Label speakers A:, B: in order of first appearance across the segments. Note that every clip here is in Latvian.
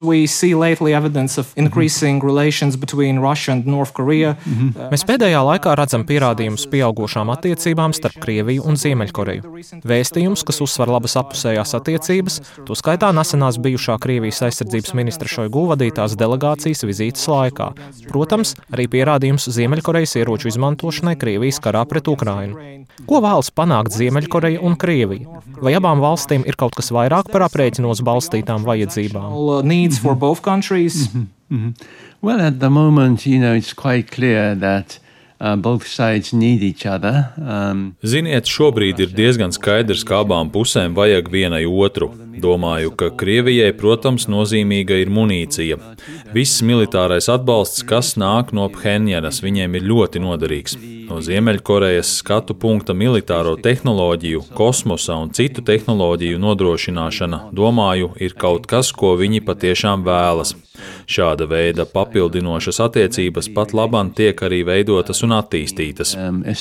A: We see lately evidence of increasing relations between Russia and North Korea.
B: Mēs pēdējā laikā redzam pierādījumus pieaugušām attiecībām starp Krieviju un Ziemeļkoreju. Vēstījums, kas uzsver labas appusējās attiecības, to skaitā nesenās bijušā Krievijas aizsardzības ministra Šoigu vadītās delegācijas vizītes laikā. Protams, arī pierādījums Ziemeļkorejas ieroču izmantošanai Krievijas karā pret Ukrainu. Ko vēlas panākt Ziemeļkoreja un Krievija? Vai abām valstīm ir kaut kas vairāk par aprēķinos balstītām vajadzībām?
A: For both countries.
C: Well, at the moment, it's quite clear that both sides need each other.
D: Ziniet, šobrīd ir diezgan skaidrs, ka abām pusēm vajag vienai otru. Domāju, ka Krievijai, protams, nozīmīga ir munīcija. Viss militārais atbalsts, kas nāk no Phenjanas, viņiem ir ļoti noderīgs. No Ziemeļkorejas skatu punkta militāro tehnoloģiju, kosmosa un citu tehnoloģiju nodrošināšana, domāju, ir kaut kas, ko viņi patiešām vēlas. Šāda veida papildinošas attiecības pat labam tiek arī veidotas un attīstītas.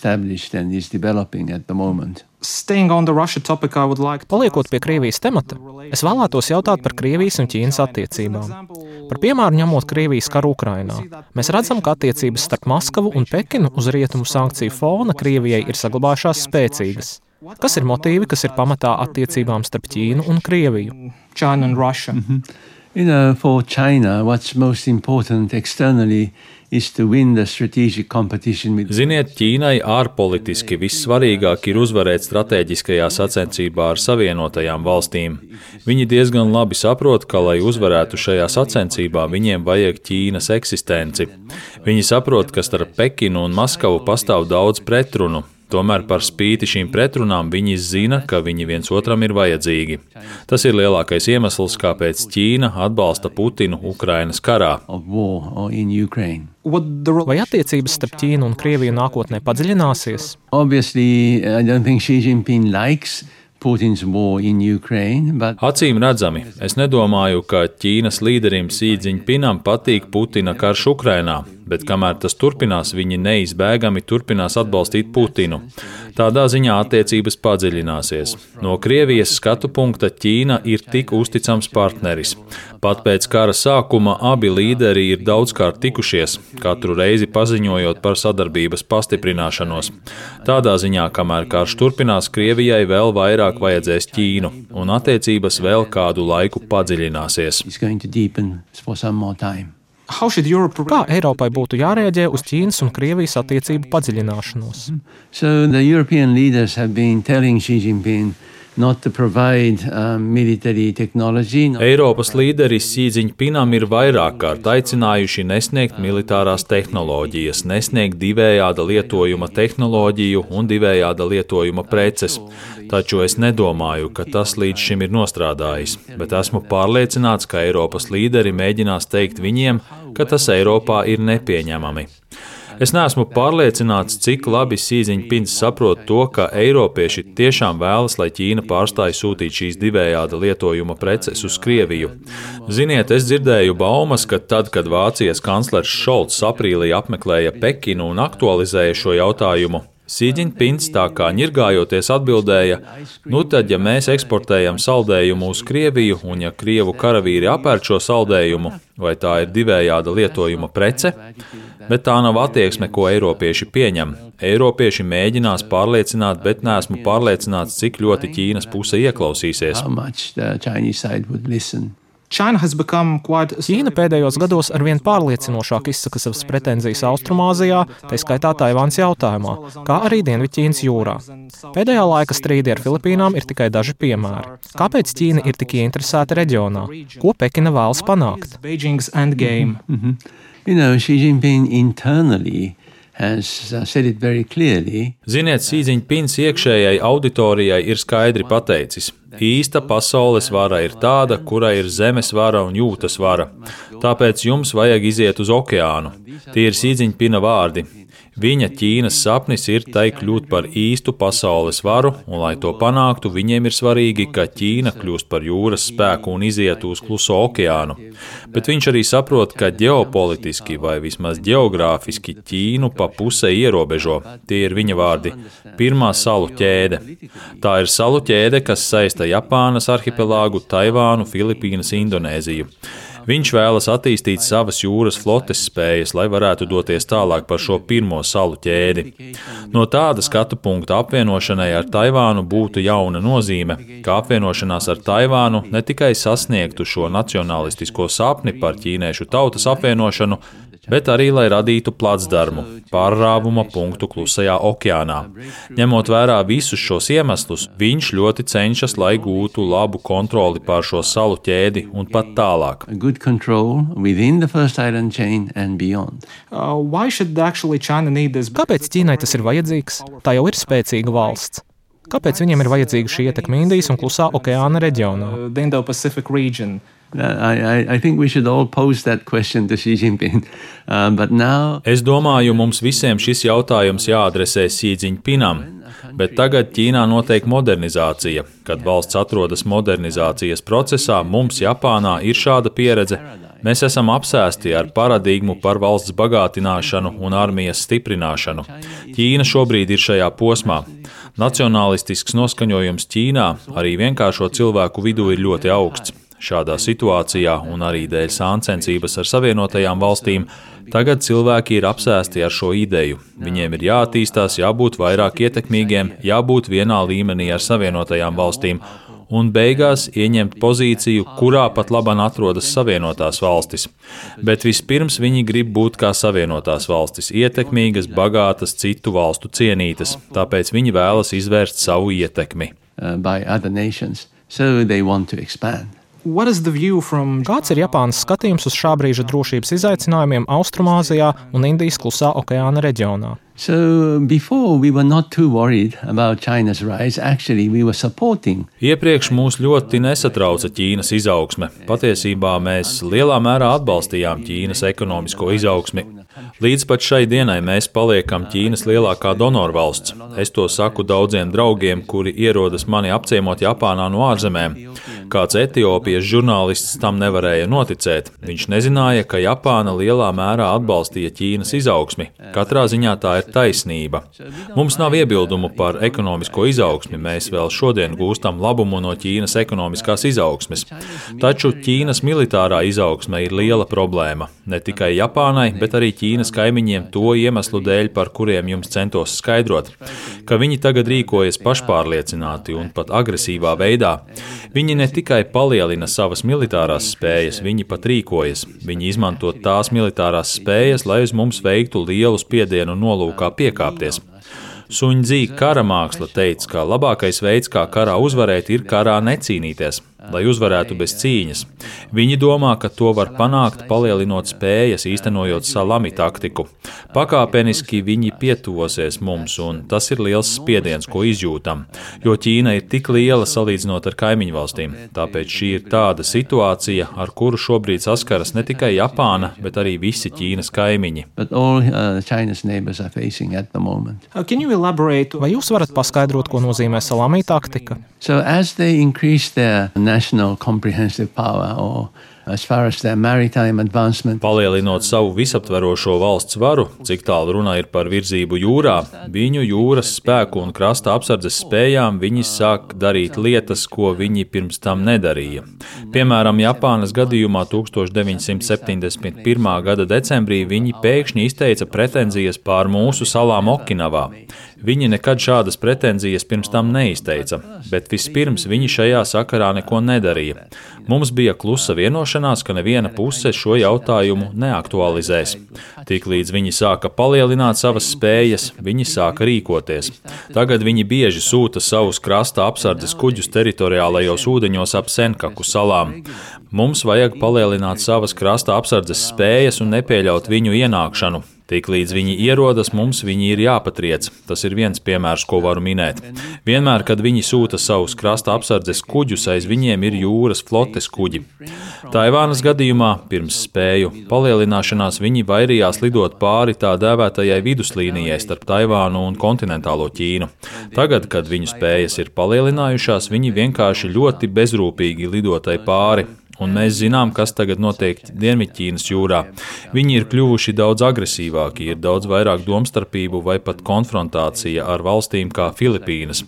B: Paliekot pie Krievijas temata, es vēlētos jautāt par Krievijas un Ķīnas attiecībām. Par piemēru ņemot Krievijas karu Ukrainā, mēs redzam, ka attiecības starp Maskavu un Pekinu uz rietumu sankciju fona Krievijai ir saglabājušās spēcīgas. Kas ir motīvi, kas ir pamatā attiecībām starp Ķīnu un Krieviju?
A: China and Russia.
C: For China, what's most important externally is to win the strategic competition with...
D: Ziniet, Ķīnai ārpolitiski vissvarīgāk ir uzvarēt strateģiskajā sacensībā ar Savienotajām valstīm. Viņi diezgan labi saprot, ka, lai uzvarētu šajā sacensībā, viņiem vajag Ķīnas eksistenci. Viņi saprot, ka starp Pekinu un Maskavu pastāv daudz pretrunu. Tomēr par spīti šīm pretrunām viņi zina, ka viņi viens otram ir vajadzīgi. Tas ir lielākais iemesls, kāpēc Ķīna atbalsta Putinu Ukrainas karā.
B: Vai attiecības starp Ķīnu un Krieviju nākotnē padziļināsies?
C: Obviously, I don't think Xi Jinping likes Putin's war in Ukraine, but...
D: Acīm redzami, es nedomāju, ka Ķīnas līderim Xi Jinpingam patīk Putina karš Ukrainā, bet kamēr tas turpinās, viņi neizbēgami turpinās atbalstīt Putinu. Tādā ziņā attiecības padziļināsies. No Krievijas skatu punkta Ķīna ir tik uzticams partneris. Pat pēc kara sākuma abi līderi ir daudzkārt tikušies, katru reizi paziņojot par sadarbības pastiprināšanos. Tādā ziņā, kamēr karš turpinās, Krievijai vēl vairāk vajadzēs Ķīnu, un attiecības vēl kādu laiku padziļināsies.
B: Kā Eiropai būtu jārēģē uz Ķīnas un Krievijas attiecību padziļināšanos?
C: So the European leaders have been telling Xi Jinping not to provide military technology.
D: Eiropas līderis Xi Jinpingam ir vairāk kārt aicinājuši nesniegt militārās tehnoloģijas, nesniegt divējāda lietojuma tehnoloģiju un divējāda lietojuma preces. Taču es nedomāju, ka tas līdz šim ir nostrādājis, bet esmu pārliecināts, ka Eiropas līderi mēģinās teikt viņiem, ka tas Eiropā ir nepieņemami. Es neesmu pārliecināts, cik labi Xi Jinpings saprot to, ka eiropieši tiešām vēlas, lai Ķīna pārstāj sūtīt šīs divējāda lietojuma preces uz Krieviju. Ziniet, es dzirdēju baumas, ka tad, kad Vācijas kanclers Šolts aprīlī apmeklēja Pekinu un aktualizēja šo jautājumu, Xi Jinpings tā kā ņirgājoties atbildēja, tad, ja mēs eksportējam saldējumu uz Krieviju un ja Krievu karavīri apērk šo saldējumu, vai tā ir divējāda lietojuma prece? Bet tā nav attieksme, ko eiropieši pieņem. Eiropieši mēģinās pārliecināt, bet neesmu pārliecināts, cik ļoti Ķīnas puse ieklausīsies.
B: Ķīna pēdējos gados arvien pārliecinošāk izsaka savas pretenzijas Austrumāzijā, tā skaitā Taivānas jautājumā, kā arī Dienvidķīnas jūrā. Pēdējā laika strīdi ar Filipīnām ir tikai daži piemēri. Kāpēc Ķīna ir tik ieinteresēta reģionā? Ko Pekina vēlas panākt?
C: Xi Jinping internally has said it very clearly.
D: Ziniet, Xi Jinpings iekšējai auditorijai ir skaidri pateicis. Īsta pasaules vara ir tāda, kurai ir zemes vara un jūtas vara. Tāpēc jums vajag iziet uz okeānu. Tie ir Xi Jinpinga vārdi. Viņa Ķīnas sapnis ir tai kļūt par īstu pasaules varu, un, lai to panāktu, viņiem ir svarīgi, ka Ķīna kļūst par jūras spēku un izietu uz Kluso okeānu. Bet viņš arī saprot, ka ģeopolitiski vai vismaz ģeogrāfiski Ķīnu pa pusē ierobežo. Tie ir viņa vārdi. Pirmā salu ķēde. Tā ir salu ķēde, kas saista Japānas arhipelāgu, Taivānu, Filipīnas, Indonēziju. Viņš vēlas attīstīt savas jūras flotes spējas, lai varētu doties tālāk par šo pirmo salu ķēdi. No tāda skatu punkta apvienošanai ar Taivānu būtu jauna nozīme, ka apvienošanās ar Taivānu ne tikai sasniegtu šo nacionalistisko sapni par ķīniešu tautas apvienošanu, bet arī, lai radītu placdarmu, pārrāvuma punktu Klusajā okeānā. Ņemot vērā visus šos iemeslus, viņš ļoti cenšas, lai gūtu labu kontroli pār šo salu ķēdi un pat tālāk.
B: Kāpēc Ķīnai tas ir vajadzīgs? Tā jau ir spēcīga valsts. Kāpēc viņiem ir vajadzīga šī ietekme Indijas un Klusā okeāna reģionā?
C: I think we should all pose that question to Xi Jinping. But now...
D: Es domāju, mums visiem šis jautājums jāadresē Xi Jinpingam, bet tagad Ķīnā notiek modernizācija. Kad valsts atrodas modernizācijas procesā, mums Japānā ir šāda pieredze. Mēs esam apsēsti ar paradigmu par valsts bagātināšanu un armijas stiprināšanu. Ķīna šobrīd ir šajā posmā. Nacionālistisks noskaņojums Ķīnā arī vienkāršo cilvēku vidū ir ļoti augsts. Šādā situācijā un arī dēļ sāncensības ar Savienotajām valstīm tagad cilvēki ir apsēsti ar šo ideju. Viņiem ir jāattīstās, jābūt vairāk ietekmīgiem, jābūt vienā līmenī ar Savienotajām valstīm un beigās ieņemt pozīciju, kurā pat labāk atrodas Savienotās valstis. Bet vispirms viņi grib būt kā Savienotās valstis, ietekmīgas, bagātas, citu valstu cienītas, tāpēc viņi vēlas izvērst savu ietekmi.
B: Kāds ir Japānas skatījums uz šā brīža drošības izaicinājumiem Austrumāzijā un Indijas Klusā okeāna reģionā?
D: Iepriekš mūs ļoti nesatrauca Ķīnas izaugsme. Patiesībā mēs lielā mērā atbalstījām Ķīnas ekonomisko izaugsmi. Līdz pat šai dienai mēs paliekam Ķīnas lielākā donorvalsts. Es to saku daudziem draugiem, kuri ierodas mani apciemot Japānā no ārzemēm. Kāds Etiopijas žurnālists tam nevarēja noticēt. Viņš nezināja, ka Japāna lielā mērā atbalstīja Ķīnas izaugsmi. Katrā ziņā tā ir taisnība. Mums nav iebildumu par ekonomisko izaugsmi, mēs vēl šodien gūstam labumu no Ķīnas ekonomiskās izaugsmes. Taču Ķīnas militārā izaugsme ir liela problēma. Ne tikai Japānai, bet arī Ķīnas kaimiņiem to iemeslu dēļ, par kuriem jums centos skaidrot, ka viņi tagad rīkojas pašpārliecināti un pat agresīvā veidā. Viņi ne tikai palielina savas militārās spējas, viņi pat rīkojas. Viņi izmanto tās militārās spējas, lai uz mums veiktu lielu spiedienu nolūkā piekāpties. Suņdzī kara māksla teica, ka labākais veids, kā karā uzvarēt, ir karā necīnīties, lai uzvarētu bez cīņas. Viņi domā, ka to var panākt, palielinot spējas, īstenojot salami taktiku. Pakāpeniski viņi pietuvosies mums, un tas ir liels spiediens, ko izjūtam, jo Ķīna ir tik liela salīdzinot ar kaimiņu valstīm. Tāpēc šī ir tāda situācija, ar kuru šobrīd saskaras ne tikai Japāna, bet arī visi Ķīnas kaimiņi.
B: Vai jūs varat paskaidrot, ko nozīmē salami taktika?
C: So as they increase their national comprehensive power or as far as their maritime advancement.
D: Palielinot savu visaptverošo valsts varu, cik tālu runa ir par virzību jūrā, viņu jūras spēku un krasta apsardzes spējām viņi sāk darīt lietas, ko viņi pirms tam nedarīja. Piemēram, Japānas gadījumā 1971. gada decembrī viņi pēkšņi izteica pretenzijas pār mūsu salām Okinavā. Viņi nekad šādas pretenzijas pirms tam neizteica, bet vispirms viņi šajā sakarā neko nedarīja. Mums bija klusa vienošanās, ka neviena puse šo jautājumu neaktualizēs. Tiklīdz viņi sāka palielināt savas spējas, viņi sāka rīkoties. Tagad viņi bieži sūta savus krasta apsardzes kuģus teritoriālajos ūdeņos ap Senkaku salām. Mums vajag palielināt savas krasta apsardzes spējas un nepieļaut viņu ienākšanu. Tiklīdz viņi ierodas, mums viņi ir jāpatriec. Tas ir viens piemērs, ko varu minēt. Vienmēr, kad viņi sūta savus krasta apsardzes kuģus, aiz viņiem ir jūras flotes kuģi. Taivānas gadījumā, pirms spēju palielināšanās, viņi vairījās lidot pāri tā dēvētajai viduslīnijai starp Taivānu un kontinentālo Ķīnu. Tagad, kad viņu spējas ir palielinājušās, viņi vienkārši ļoti bezrūpīgi lidotai pāri. Un mēs zinām, kas tagad notiek Dienvidķīnas jūrā. Viņi ir kļuvuši daudz agresīvāki, ir daudz vairāk domstarpību vai pat konfrontācija ar valstīm kā Filipīnas.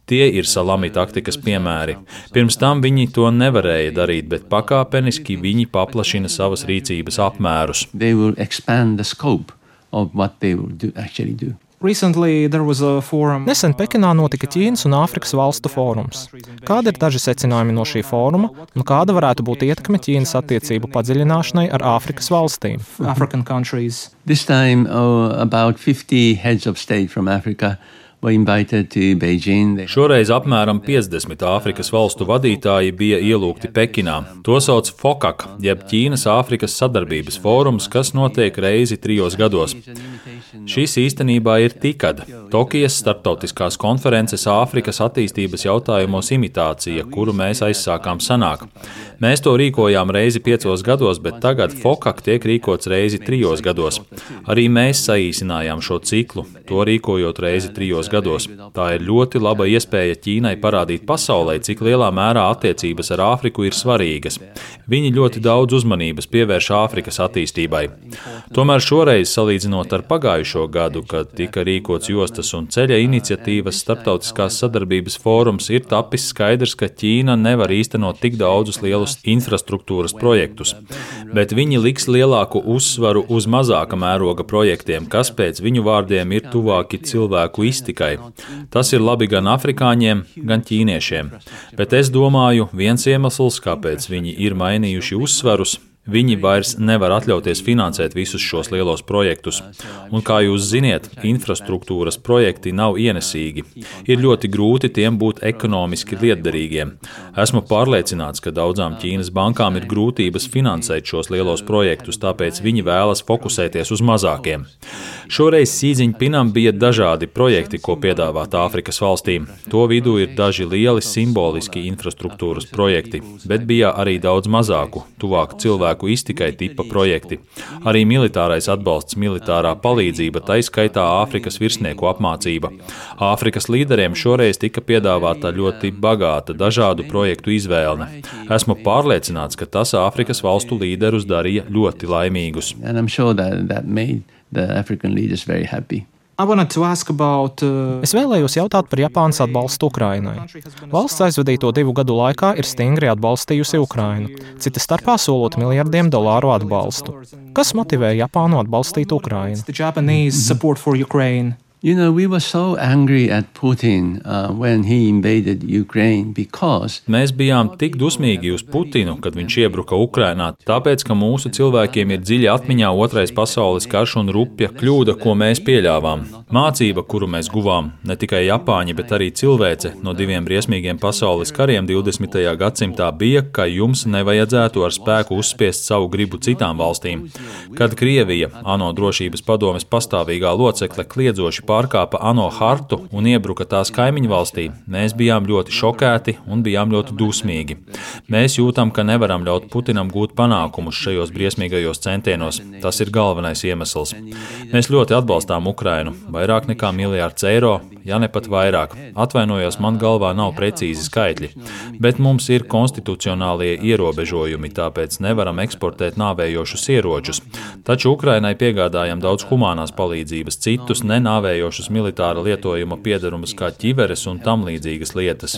D: Tie ir salami taktikas piemēri. Pirms tam viņi to nevarēja darīt, bet pakāpeniski viņi paplašina savas rīcības apmērus.
C: They will expand the scope of what they will actually do.
A: Recently, there was a forum.
B: Nesen Pekinā notika Ķīnas un Āfrikas valstu fórums. Kādi ir daži secinājumi no šī fóruma un kāda varētu būt ietekme Ķīnas attiecību padziļināšanai ar Āfrikas valstīm?
A: African countries.
C: This time, about 50 heads of state from Africa were invited to Beijing.
D: Šoreiz apmēram 50 Āfrikas valstu vadītāji bija ielūgti Pekinā. To sauc FOCAC, jeb Ķīnas-Āfrikas sadarbības fórums, kas notiek reizi 3 gados. Šis īstenībā ir TICAD, Tokijas starptautiskās konferences Āfrikas attīstības jautājumos imitācija, kuru mēs aizsākām senāk. Mēs to rīkojām reizi 5 gados, bet tagad FOCAC tiek rīkots reizi 3 gados. Arī mēs saīsinājām šo ciklu, to rīkojot reizi 3 gados. Tā ir ļoti laba iespēja Ķīnai parādīt pasaulē, cik lielā mērā attiecības ar Āfriku ir svarīgas. Viņi ļoti daudz uzmanības pievērš Āfrikas attīstībai. Tomēr šoreiz, salīdzinot ar pagājušo gadu, kad tika rīkots jostas un ceļa iniciatīvas starptautiskās sadarbības fórums, ir tapis skaidrs, ka Ķīna nevar īstenot tik daudzus lielus infrastruktūras projektus, bet viņi liks lielāku uzsvaru uz mazāka mēroga projektiem, kas pēc viņu vārdiem ir tuvāki cilvēku iztikai. Tas ir labi gan afrikāņiem, gan ķīniešiem, bet es domāju, viens iemesls, kāpēc viņi ir mainījuši uzsvarus, viņi vairs nevar atļauties finansēt visus šos lielos projektus. Un, kā jūs ziniet, infrastruktūras projekti nav ienesīgi. Ir ļoti grūti tiem būt ekonomiski lietderīgiem. Esmu pārliecināts, ka daudzām Ķīnas bankām ir grūtības finansēt šos lielos projektus, tāpēc viņi vēlas fokusēties uz mazākiem. Šoreiz Xi Jinpingam bija dažādi projekti, ko piedāvāt Āfrikas valstīm. To vidū ir daži lieli simboliski infrastruktūras projekti, bet bija arī daudz mazāku, tuvāk cilvēku iztikai tipa projekti. Arī militārais atbalsts, militārā palīdzība, tai skaitā Āfrikas virsnieku apmācība. Āfrikas līderiem šoreiz tika piedāvāta ļoti bagāta dažādu projektu izvēle. Esmu pārliecināts, ka tas Āfrikas valstu līderus darīja ļoti laimīgus.
C: And I'm sure that made the African leaders very happy.
A: I wanted to ask about.
B: Es vēlējos jautāt par Japānas atbalstu Ukrainai. Valsts aizvadīto 2 gadu laikā ir stingri atbalstījusi Ukrainu, cita starpā solot miljardiem dolāru atbalstu. Kas motivē Japānu atbalstīt Ukrainu?
A: The Japanese support for Ukraine.
C: You know, we were so angry at Putin when he invaded Ukraine because
D: Mēs bijām tik dusmīgi uz Putinu, kad viņš iebruka Ukrainā, tāpēc, ka mūsu cilvēkiem ir dziļi atmiņā Otrais pasaules karš un rupja kļūda, ko mēs pieļāvām. Mācība, kuru mēs guvām, ne tikai Japāņi, bet arī cilvēce no 2 briesmīgiem pasaules kariem 20. gadsimtā bija, ka jums nevajadzētu ar spēku uzspiest savu gribu citām valstīm. Kad Krievija, ANO drošības padomes pastāvīgā locekle, kliedzoši pārkāpa ANO hartu un iebruka tās kaimiņu valstī, mēs bijām ļoti šokēti un bijām ļoti dusmīgi. Mēs jūtam, ka nevaram ļaut Putinam gūt panākumus šajos briesmīgajos centienos. Tas ir galvenais iemesls. Mēs ļoti atbalstām Ukrainu, vairāk nekā miljards eiro, ja ne pat vairāk. Atvainojos, man galvā nav precīzi skaitļi, bet mums ir konstitucionālie ierobežojumi, tāpēc nevaram eksportēt nāvējošus ieročus. Taču Ukrainai piegādājam daudz humānās palīdzības, citus nenāvējošus militāra lietojuma piedarumus kā ķiveres un tam līdzīgas lietas.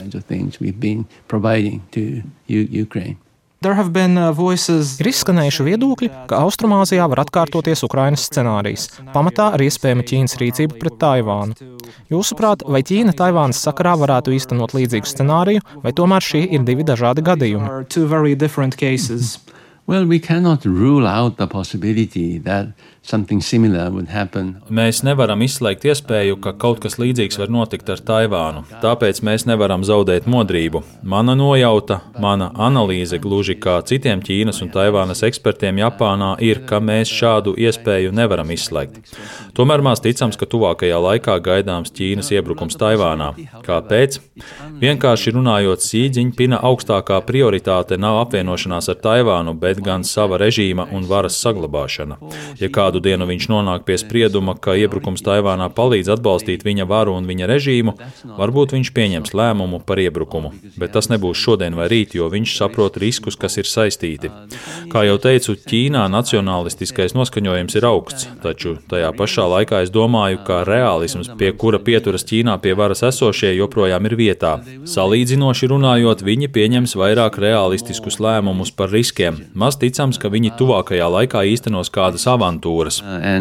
A: There have been voices.
B: Ir izskanējuši viedokļi, ka Austrumāzijā var atkārtoties Ukrainas scenārijs, pamatā ar iespējamu Ķīnas rīcību pret Taivānu. Jūsuprāt, vai Ķīna Taivānas sakarā varētu īstenot līdzīgu scenāriju, vai tomēr šie ir 2 dažādi gadījumi?
A: Two very different cases.
C: Well, we cannot rule out the possibility that something similar would happen.
D: Mēs nevaram izslēgt iespēju, ka kaut kas līdzīgs var notikt ar Taivānu, tāpēc mēs nevaram zaudēt modrību. Mana nojauta, mana analīze, gluži kā citiem Ķīnas un Taivānas ekspertiem Japānā, ir, ka mēs šādu iespēju nevaram izslēgt. Tomēr maz ticams, ka tuvākajā laikā gaidāms Ķīnas iebrukums Taivānā. Kāpēc? Vienkārši runājot, Xi Jinpinga augstākā prioritāte nav apvienošanās ar Taivānu, bet bet gan sava režīma un varas saglabāšana. Ja kādu dienu viņš nonāk pie sprieduma, ka iebrukums Taivānā palīdz atbalstīt viņa varu un viņa režīmu, varbūt viņš pieņems lēmumu par iebrukumu. Bet tas nebūs šodien vai rīt, jo viņš saprot riskus, kas ir saistīti. Kā jau teicu, Ķīnā nacionalistiskais noskaņojums ir augsts, taču tajā pašā laikā es domāju, ka reālisms, pie kura pieturas Ķīnā pie varas esošie, joprojām ir vietā. Salīdzinoši runājot, viņi pieņems vairāk realistiskus lēmumus par riskiem. Maz ticams, ka viņi tuvākajā laikā īstenos kādas avantūras.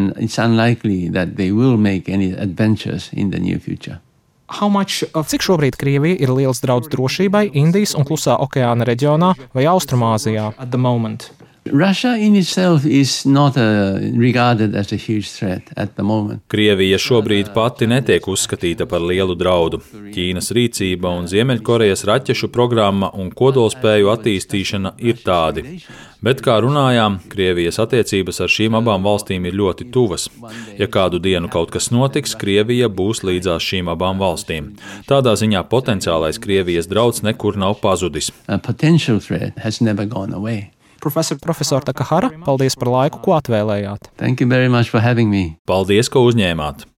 B: Cik šobrīd Krievija ir liels draudz drošībai Indijas un Klusā okeāna reģionā vai Austrumāzijā?
C: Russia in itself is not regarded as a huge threat at the moment.
D: Krievija šobrīd pati netiek uzskatīta par lielu draudu. Ķīnas rīcība un Ziemeļkorejas raķešu programma un kodolspēju attīstīšana ir tādi. Bet, kā runājām, Krievijas attiecības ar šīm abām valstīm ir ļoti tuvas. Ja kādu dienu kaut kas notiks, Krievija būs līdzās šīm abām valstīm. Tādā ziņā potenciālais Krievijas drauds nekur nav pazudis.
C: A potential threat has never gone away.
B: Profesor Takahara, paldies par laiku, ko atvēlējāt.
C: Thank you very much for having me.
D: Paldies, ka uzņēmāt.